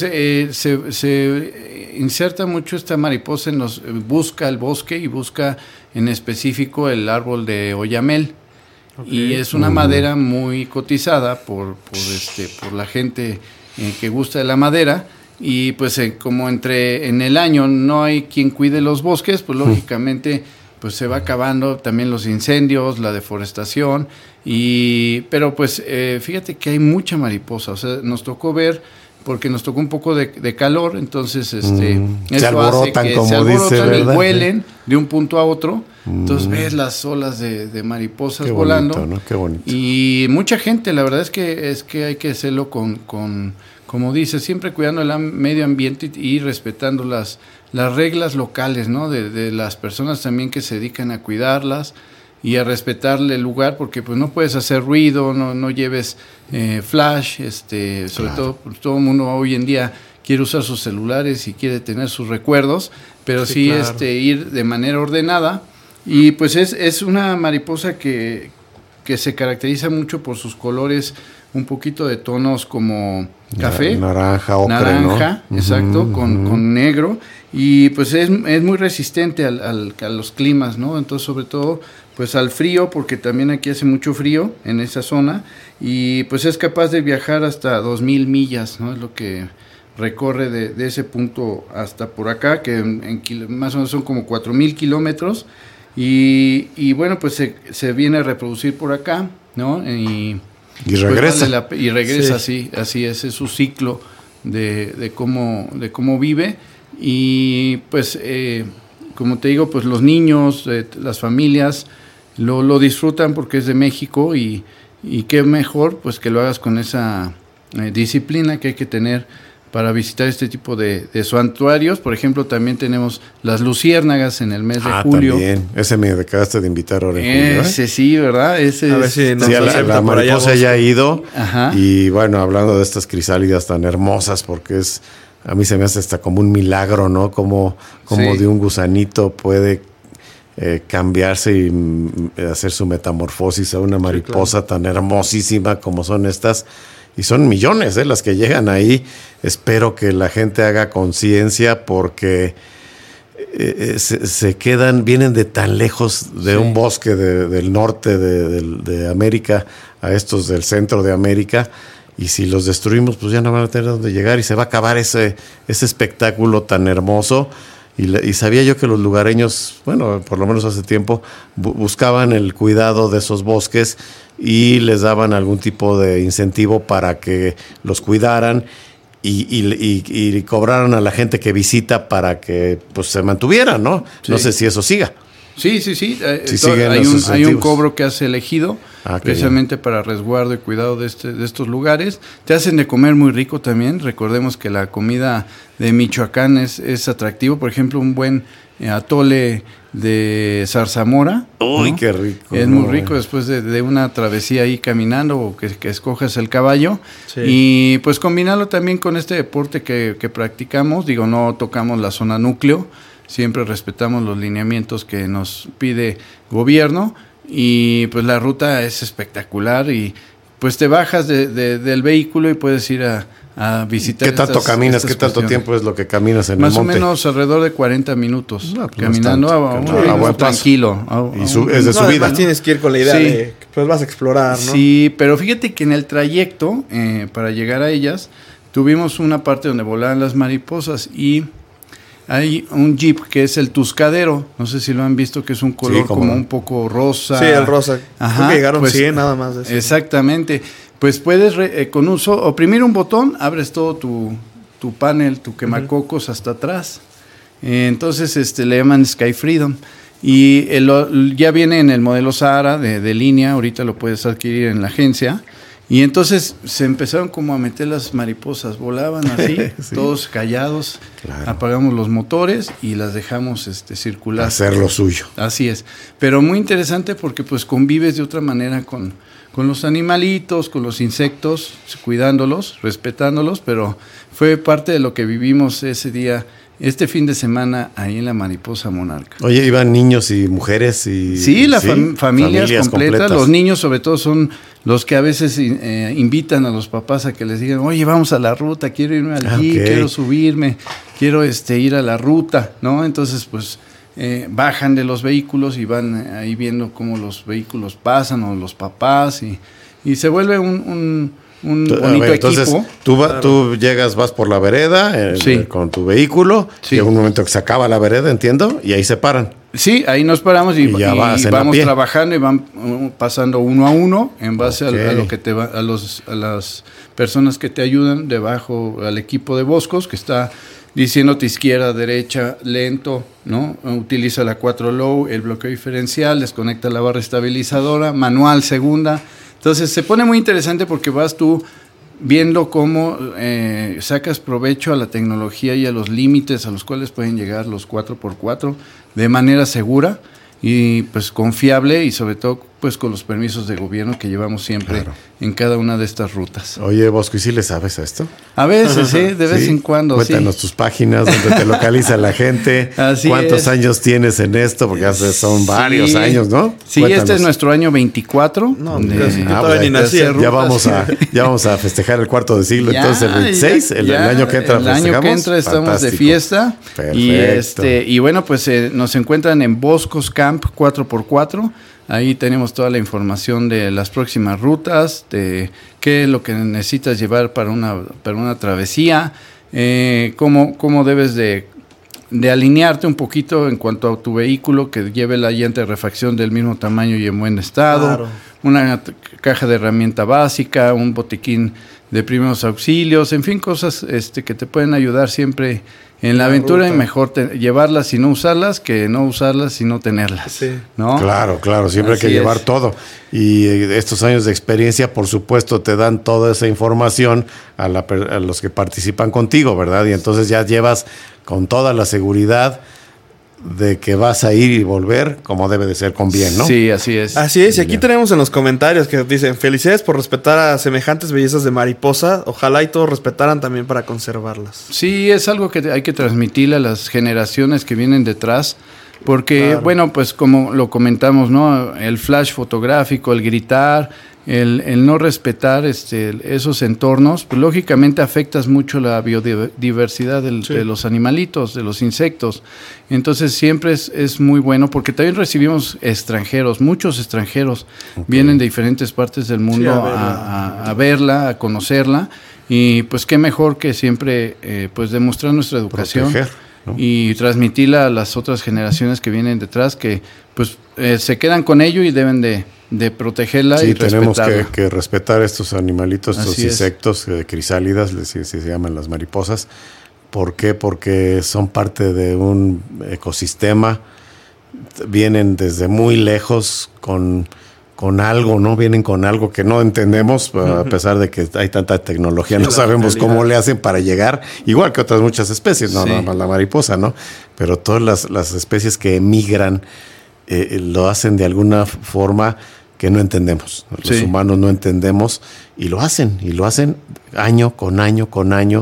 Speaker 6: se inserta mucho esta mariposa busca el bosque y busca en específico el árbol de oyamel, y es una madera muy cotizada por la gente que gusta de la madera, y pues como en el año no hay quien cuide los bosques, pues lógicamente pues se va acabando también los incendios, la deforestación, pero pues fíjate que hay mucha mariposa, o sea, nos tocó ver, porque nos tocó un poco de calor, entonces
Speaker 4: se alborotan, como
Speaker 6: se alborotan,
Speaker 4: dice,
Speaker 6: y huelen de un punto a otro, entonces ves las olas de mariposas
Speaker 4: Qué
Speaker 6: volando,
Speaker 4: bonito, ¿no? Qué bonito.
Speaker 6: Y mucha gente, la verdad es que hay que hacerlo con como dice, siempre cuidando el medio ambiente y respetando las reglas locales, ¿no? De las personas también que se dedican a cuidarlas y a respetarle el lugar, porque pues no puedes hacer ruido, no lleves flash, sobre todo, pues, todo el mundo hoy en día quiere usar sus celulares y quiere tener sus recuerdos, pero sí claro, ir de manera ordenada. Y pues es una mariposa que se caracteriza mucho por sus colores, un poquito de tonos como café,
Speaker 4: naranja, ocre, ¿no?
Speaker 6: Exacto, con negro, y pues es muy resistente a los climas, ¿no? Entonces, sobre todo, pues al frío, porque también aquí hace mucho frío en esa zona, y pues es capaz de viajar hasta 2,000 millas, ¿no? Es lo que recorre de ese punto hasta por acá, que más o menos son como 4,000 kilómetros, y bueno, pues se viene a reproducir por acá, ¿no? Y
Speaker 4: regresa.
Speaker 6: Pues regresa, sí, así es su ciclo de cómo vive. Y pues, como te digo, pues los niños, las familias lo disfrutan porque es de México, y qué mejor pues que lo hagas con esa disciplina que hay que tener para visitar este tipo de santuarios. Por ejemplo, también tenemos las luciérnagas en el mes de julio.
Speaker 4: También. Ese me acabaste de invitar ahora en julio.
Speaker 6: Ese sí, ¿verdad? A ver
Speaker 5: si
Speaker 4: la mariposa ya ha ido.
Speaker 6: Ajá.
Speaker 4: Y bueno, hablando de estas crisálidas tan hermosas, porque a mí se me hace hasta como un milagro, ¿no? Como de un gusanito puede cambiarse y hacer su metamorfosis a una mariposa tan hermosísima como son estas. Y son millones las que llegan ahí. Espero que la gente haga conciencia, porque vienen de tan lejos de un bosque del norte de América a estos del centro de América. Y si los destruimos, pues ya no van a tener dónde llegar y se va a acabar ese espectáculo tan hermoso. Y sabía yo que los lugareños, bueno, por lo menos hace tiempo, buscaban el cuidado de esos bosques y les daban algún tipo de incentivo para que los cuidaran y cobraran a la gente que visita para que pues se mantuvieran, ¿no? Sí. No sé si eso siga.
Speaker 6: Sí. Hay un cobro que hace elegido precisamente para resguardo y cuidado de estos lugares. Te hacen de comer muy rico también. Recordemos que la comida de Michoacán es atractivo. Por ejemplo, un buen atole de zarzamora.
Speaker 4: ¡Uy, qué rico!
Speaker 6: Es muy rico después de una travesía ahí caminando, o que escojas el caballo. Sí. Y pues combinarlo también con este deporte que practicamos. Digo, no tocamos la zona núcleo. Siempre respetamos los lineamientos que nos pide gobierno, y pues la ruta es espectacular, y pues te bajas del vehículo y puedes ir a visitar.
Speaker 4: ¿Qué tanto caminas? ¿Qué tanto tiempo es lo que caminas en el monte?
Speaker 6: Más o menos alrededor de 40 minutos caminando a buen tranquilo.
Speaker 4: Es de subida, ¿no?
Speaker 5: Tienes que ir con la idea de que pues vas a explorar, ¿no?
Speaker 6: Sí, pero fíjate que en el trayecto para llegar a ellas tuvimos una parte donde volaban las mariposas, y hay un jeep que es el Tuscadero, no sé si lo han visto, que es un color como un poco rosa.
Speaker 5: Sí, el rosa.
Speaker 6: Ajá,
Speaker 5: creo que llegaron
Speaker 6: pues,
Speaker 5: 100 nada más de eso.
Speaker 6: Exactamente. Pues puedes con oprimir un botón, abres todo tu panel, tu quemacocos hasta atrás. Entonces le llaman Sky Freedom. Y ya viene en el modelo Sahara de línea, ahorita lo puedes adquirir en la agencia. Y entonces se empezaron como a meter las mariposas, volaban así, sí. Todos callados, claro. Apagamos los motores y las dejamos circular.
Speaker 4: Hacer lo suyo.
Speaker 6: Así es, pero muy interesante porque pues convives de otra manera con los animalitos, con los insectos, cuidándolos, respetándolos, pero fue parte de lo que vivimos ese día, este fin de semana ahí en la Mariposa Monarca.
Speaker 4: Oye, iban niños y mujeres y...
Speaker 6: Sí, familias completas. Los niños sobre todo son los que a veces invitan a los papás a que les digan, oye, vamos a la ruta, quiero irme al Jeep, quiero subirme, quiero ir a la ruta, ¿no? Entonces, pues, bajan de los vehículos y van ahí viendo cómo los vehículos pasan o los papás y se vuelve un bonito
Speaker 4: entonces,
Speaker 6: equipo.
Speaker 4: Tú llegas, vas por la vereda con tu vehículo, llega un momento que se acaba la vereda, entiendo, y ahí se paran.
Speaker 6: Sí, ahí nos paramos y vamos trabajando y van pasando uno a uno en base a lo que a las personas que te ayudan debajo al equipo de Boscos que está diciéndote izquierda, derecha, lento, ¿no? Utiliza la 4 low, el bloqueo diferencial, desconecta la barra estabilizadora, manual segunda. Entonces se pone muy interesante porque vas tú viendo cómo sacas provecho a la tecnología y a los límites a los cuales pueden llegar los 4x4 de manera segura y pues confiable y sobre todo pues con los permisos de gobierno que llevamos siempre en cada una de estas rutas.
Speaker 4: Oye, Bosco, ¿y si le sabes a esto?
Speaker 6: A veces, sí, de vez en cuando.
Speaker 4: Cuéntanos tus páginas, donde te localiza la gente.
Speaker 6: Así
Speaker 4: ¿Cuántos años tienes en esto? Porque son varios años, ¿no?
Speaker 6: Sí, cuéntanos. Este es nuestro año 24.
Speaker 5: No, ni nací.
Speaker 4: Ya vamos a festejar el cuarto de siglo, entonces el 26, el año que entra festejamos.
Speaker 6: El año que entra estamos de fiesta.
Speaker 4: Perfecto.
Speaker 6: Y bueno, pues nos encuentran en Boscos Camp 4x4. Ahí tenemos toda la información de las próximas rutas, de qué es lo que necesitas llevar para una travesía, cómo debes de alinearte un poquito en cuanto a tu vehículo, que lleve la llanta de refacción del mismo tamaño y en buen estado, una caja de herramienta básica, un botiquín de primeros auxilios, en fin, cosas que te pueden ayudar siempre en la aventura. Y mejor llevarlas y no usarlas que no usarlas y no tenerlas, ¿no?
Speaker 4: Claro, siempre hay que llevar todo. Y estos años de experiencia, por supuesto, te dan toda esa información a los que participan contigo, ¿verdad? Y entonces ya llevas con toda la seguridad de que vas a ir y volver como debe de ser, con bien, ¿no?
Speaker 6: Sí, así es.
Speaker 5: Así es, y aquí tenemos en los comentarios que dicen: felicidades por respetar a semejantes bellezas de mariposa, ojalá y todos respetaran también para conservarlas.
Speaker 6: Sí, es algo que hay que transmitirle a las generaciones que vienen detrás, porque, bueno, pues como lo comentamos, ¿no? El flash fotográfico, el gritar, el no respetar esos entornos, pues lógicamente afectas mucho la biodiversidad de los animalitos, de los insectos. Entonces siempre es muy bueno, porque también recibimos extranjeros, muchos extranjeros vienen de diferentes partes del mundo a verla, a conocerla, y pues qué mejor que siempre pues demostrar nuestra educación. Proteger, ¿no? Y transmitirla a las otras generaciones que vienen detrás, que pues se quedan con ello y deben de protegerla y respetarla.
Speaker 4: Sí, tenemos que respetar estos animalitos, estos insectos, crisálidas, se llaman las mariposas. ¿Por qué? Porque son parte de un ecosistema, vienen desde muy lejos con algo, ¿no? Vienen con algo que no entendemos, a pesar de que hay tanta tecnología, no sabemos cómo le hacen para llegar, igual que otras muchas especies, no nada más la mariposa, ¿no? Pero todas las especies que emigran lo hacen de alguna forma que no entendemos. Los humanos no entendemos y lo hacen año con año.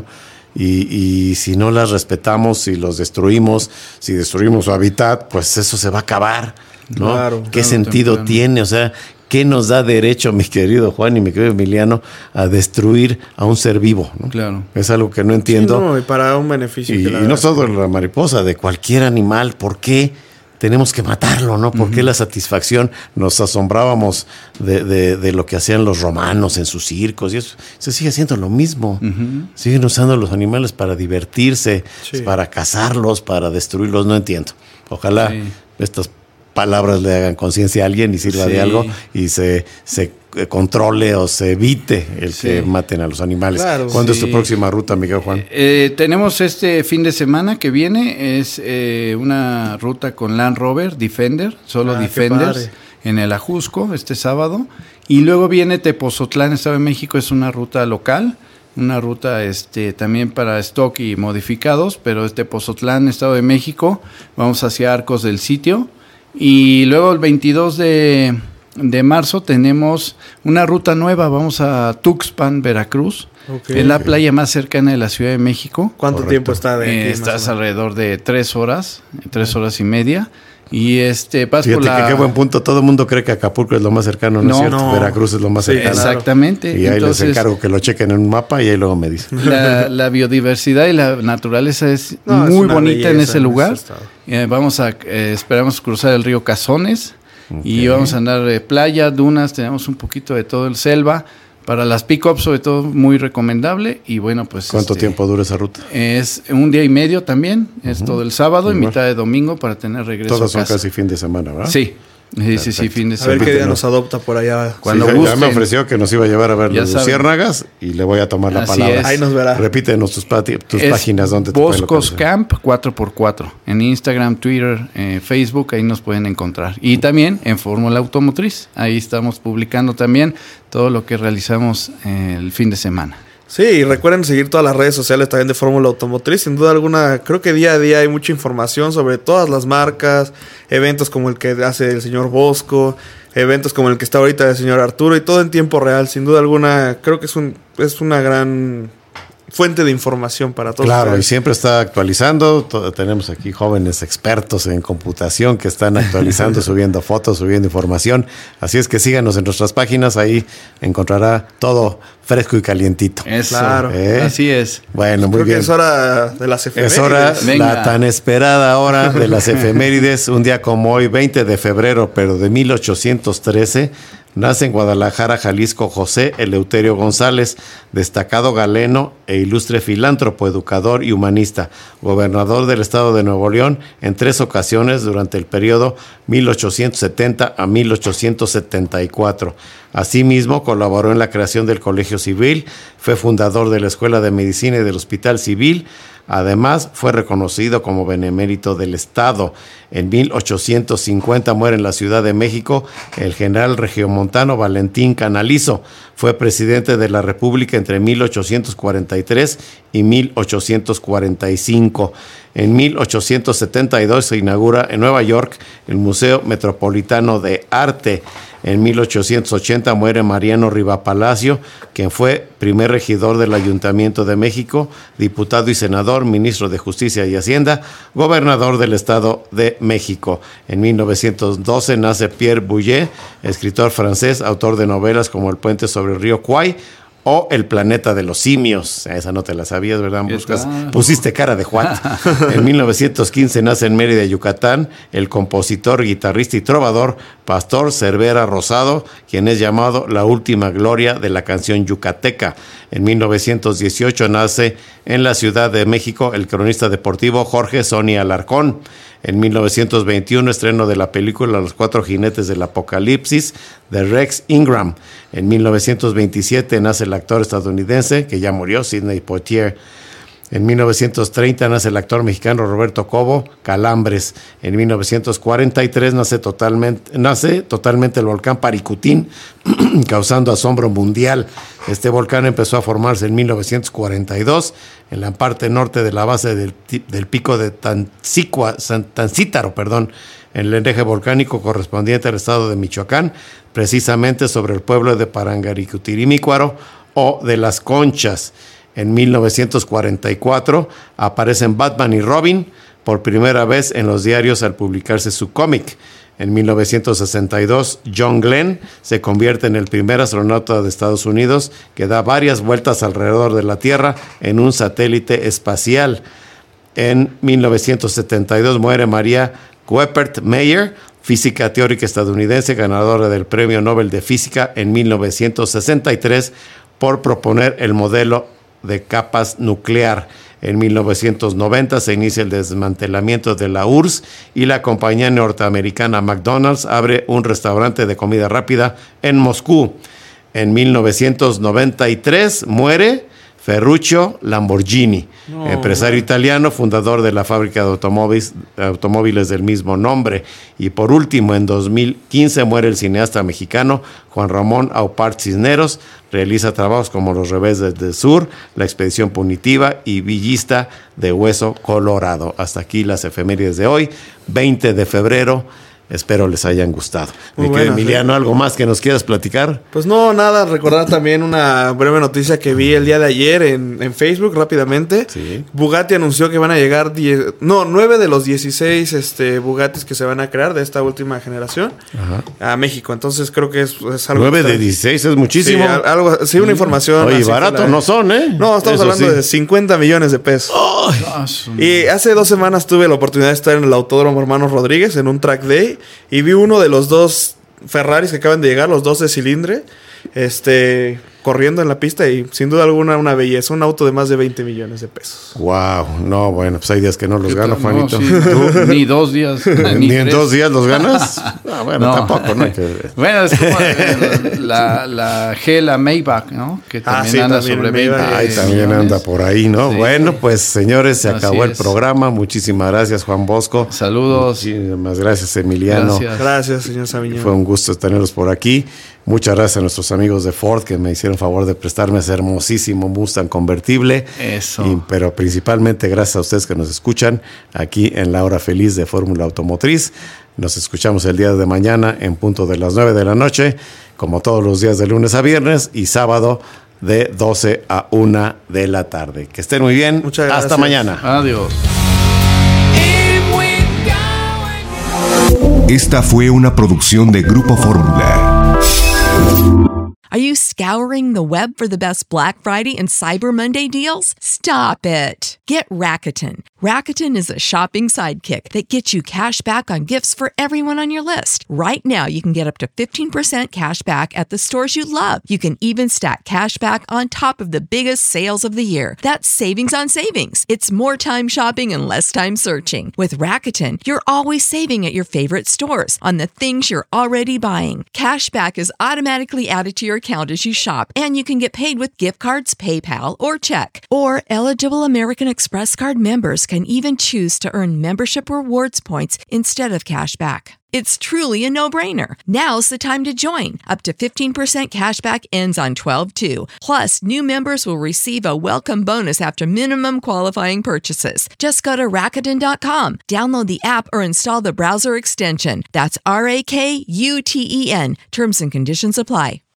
Speaker 4: Y si no las respetamos, si los destruimos, si destruimos su hábitat, pues eso se va a acabar, ¿no? Claro, ¿qué sentido tiene? O sea, ¿qué nos da derecho, mi querido Juan y mi querido Emiliano, a destruir a un ser vivo, ¿no?
Speaker 6: Claro.
Speaker 4: Es algo que no entiendo.
Speaker 5: Sí, y para un beneficio.
Speaker 4: Y no solo de la mariposa, de cualquier animal. ¿Por qué tenemos que matarlo, ¿no? Porque la satisfacción, nos asombrábamos de lo que hacían los romanos en sus circos, y eso se sigue haciendo lo mismo. Siguen usando los animales para divertirse, para cazarlos, para destruirlos, no entiendo. Ojalá estas palabras le hagan conciencia a alguien y sirva de algo y se controle o se evite el que maten a los animales. Claro, ¿cuándo es tu próxima ruta, Miguel Juan?
Speaker 6: Tenemos este fin de semana que viene, es una ruta con Land Rover Defender, solo Defenders, en el Ajusco, este sábado. Y luego viene Tepozotlán, Estado de México, es una ruta local. Una ruta también para stock y modificados, pero Tepozotlán, Estado de México, vamos hacia Arcos del Sitio. Y luego el 22 de marzo tenemos una ruta nueva, vamos a Tuxpan, Veracruz. Es la playa más cercana de la Ciudad de México.
Speaker 5: ¿Cuánto tiempo está de aquí?
Speaker 6: Estás alrededor de 3 horas y media. Y
Speaker 4: Fíjate que qué buen punto. Todo el mundo cree que Acapulco es lo más cercano, ¿no es cierto? Veracruz es lo más cercano.
Speaker 6: Exactamente.
Speaker 4: Y ahí les encargo que lo chequen en un mapa y ahí luego me dicen.
Speaker 6: La biodiversidad y la naturaleza es muy bonita en ese lugar. Esperamos cruzar el río Cazones y vamos a andar playa, dunas, tenemos un poquito de todo el selva. Para las pick-ups, sobre todo, muy recomendable. Y bueno, pues.
Speaker 4: ¿Cuánto tiempo dura esa ruta?
Speaker 6: Es 1 día y medio también. Es todo el sábado y mitad de domingo para tener regreso.
Speaker 4: Todos son casi fin de semana, ¿verdad?
Speaker 6: Sí, fin de semana.
Speaker 5: A ver qué día nos adopta por allá.
Speaker 4: Cuando ya me ofreció que nos iba a llevar a ver los luciérnagas y le voy a tomar la palabra.
Speaker 5: Ahí nos verá.
Speaker 4: Repítenos tus páginas donde te pueden
Speaker 6: Boscos Camp 4x4. En Instagram, Twitter, Facebook, ahí nos pueden encontrar. Y también en Fórmula Automotriz. Ahí estamos publicando también todo lo que realizamos el fin de semana.
Speaker 5: Sí, y recuerden seguir todas las redes sociales también de Fórmula Automotriz. Sin duda alguna, creo que día a día hay mucha información sobre todas las marcas, eventos como el que hace el señor Bosco, eventos como el que está ahorita el señor Arturo, y todo en tiempo real. Sin duda alguna, creo que es una gran fuente de información para todos.
Speaker 4: Claro,
Speaker 5: ustedes.
Speaker 4: Y siempre está actualizando. Tenemos aquí jóvenes expertos en computación que están actualizando, subiendo fotos, subiendo información. Así es que síganos en nuestras páginas, ahí encontrará todo fresco y calientito.
Speaker 6: Eso, claro, así es.
Speaker 4: Bueno, muy
Speaker 5: Creo
Speaker 4: bien.
Speaker 5: Que es hora de las efemérides.
Speaker 4: Es hora, la tan esperada hora de las efemérides. Un día como hoy, 20 de febrero, pero de 1813, nace en Guadalajara, Jalisco, José Eleuterio González, destacado galeno e ilustre filántropo, educador y humanista, gobernador del estado de Nuevo León en 3 ocasiones durante el periodo 1870 a 1874. Asimismo, colaboró en la creación del Colegio Civil, fue fundador de la Escuela de Medicina y del Hospital Civil. Además, fue reconocido como benemérito del Estado. En 1850 muere en la Ciudad de México el general regiomontano Valentín Canalizo. Fue presidente de la República entre 1843 y 1845. En 1872 se inaugura en Nueva York el Museo Metropolitano de Arte. En 1880 muere Mariano Rivapalacio, quien fue primer regidor del Ayuntamiento de México, diputado y senador, ministro de Justicia y Hacienda, gobernador del Estado de México. En 1912 nace Pierre Bouillet, escritor francés, autor de novelas como El puente sobre el río Kwai o El planeta de los simios. Esa no te la sabías, ¿verdad? Pusiste cara de Juan. En 1915 nace en Mérida, Yucatán, el compositor, guitarrista y trovador Pastor Cervera Rosado, quien es llamado la última gloria de la canción yucateca. En 1918 nace en la Ciudad de México el cronista deportivo Jorge Sony Alarcón. En 1921, estreno de la película Los Cuatro Jinetes del Apocalipsis, de Rex Ingram. En 1927 nace el actor estadounidense, que ya murió, Sidney Poitier. En 1930 nace el actor mexicano Roberto Cobo, Calambres. En 1943 nace totalmente el volcán Paricutín, causando asombro mundial. Este volcán empezó a formarse en 1942 en la parte norte de la base del pico de Tancítaro, en el eje volcánico correspondiente al estado de Michoacán, precisamente sobre el pueblo de Parangaricutirimícuaro o de Las Conchas. En 1944 aparecen Batman y Robin por primera vez en los diarios al publicarse su cómic. En 1962, John Glenn se convierte en el primer astronauta de Estados Unidos que da varias vueltas alrededor de la Tierra en un satélite espacial. En 1972 muere María Kuepert Mayer, física teórica estadounidense, ganadora del Premio Nobel de Física en 1963 por proponer el modelo de capas nuclear. En 1990 se inicia el desmantelamiento de la URSS y la compañía norteamericana McDonald's abre un restaurante de comida rápida en Moscú. En 1993 muere Ferruccio Lamborghini, empresario italiano, fundador de la fábrica de automóviles del mismo nombre. Y por último, en 2015 muere el cineasta mexicano Juan Ramón Aupart Cisneros. Realiza trabajos como Los Rebeldes del Sur, La Expedición Punitiva y Villista de Hueso Colorado. Hasta aquí las efemérides de hoy, 20 de febrero. Espero les hayan gustado. Mi querido Emiliano, ¿algo más que nos quieras platicar?
Speaker 5: Pues no, nada, recordar también una breve noticia que vi el día de ayer en Facebook rápidamente.
Speaker 4: Sí.
Speaker 5: Bugatti anunció que van a llegar 9 de los 16 Bugattis que se van a crear de esta última generación a México. Entonces creo que es algo...
Speaker 4: 9 de 16 es muchísimo.
Speaker 5: Sí, una información.
Speaker 4: Oye, barato no son, ¿eh?
Speaker 5: No, estamos hablando de 50 millones de pesos. Y hace 2 semanas tuve la oportunidad de estar en el Autódromo Hermanos Rodríguez en un track day. Y vi uno de los 2 Ferraris que acaban de llegar, los 2 de cilindro, corriendo en la pista y sin duda alguna una belleza, un auto de más de 20 millones de pesos.
Speaker 4: Wow, no, bueno, pues hay días que no los gano, Juanito.
Speaker 6: No, sí, ni 2 días.
Speaker 4: ¿Ni en 2 días los ganas? Bueno,
Speaker 6: No.
Speaker 4: tampoco, ¿no?
Speaker 6: Bueno, es como la Gela Maybach, ¿no? Que también anda
Speaker 5: también
Speaker 6: sobre
Speaker 5: el
Speaker 6: 20
Speaker 5: Maybach.
Speaker 4: Ay, también
Speaker 6: millones.
Speaker 4: anda por ahí, ¿no?
Speaker 6: Sí.
Speaker 4: Bueno, pues señores, se
Speaker 6: Así
Speaker 4: acabó el
Speaker 6: es.
Speaker 4: programa. Muchísimas gracias, Juan Bosco.
Speaker 6: Saludos.
Speaker 4: Muchísimas gracias, Emiliano.
Speaker 6: Gracias.
Speaker 5: Gracias, señor Sabiñón.
Speaker 4: Fue un gusto tenerlos por aquí. Muchas gracias a nuestros amigos de Ford que me hicieron favor de prestarme ese hermosísimo Mustang convertible.
Speaker 6: Eso.
Speaker 4: Pero principalmente gracias a ustedes que nos escuchan aquí en la hora feliz de Fórmula Automotriz. Nos escuchamos el día de mañana en punto de las 9 de la noche, como todos los días de lunes a viernes y sábado de 12 a 1 de la tarde. Que estén muy bien.
Speaker 5: Muchas gracias.
Speaker 4: Hasta mañana.
Speaker 6: Adiós.
Speaker 3: Esta fue una producción de Grupo Fórmula.
Speaker 14: Are you scouring the web for the best Black Friday and Cyber Monday deals? Stop it. Get Rakuten. Rakuten is a shopping sidekick that gets you cash back on gifts for everyone on your list. Right now, you can get up to 15% cash back at the stores you love. You can even stack cash back on top of the biggest sales of the year. That's savings on savings. It's more time shopping and less time searching. With Rakuten, you're always saving at your favorite stores on the things you're already buying. Cash back is automatically added to your account as you shop, and you can get paid with gift cards, PayPal, or check. Or eligible American Express card members can even choose to earn membership rewards points instead of cash back. It's truly a no-brainer. Now's the time to join. Up to 15% cash back ends on 12/2. Plus, new members will receive a welcome bonus after minimum qualifying purchases. Just go to Rakuten.com, download the app, or install the browser extension. That's RAKUTEN. Terms and conditions apply.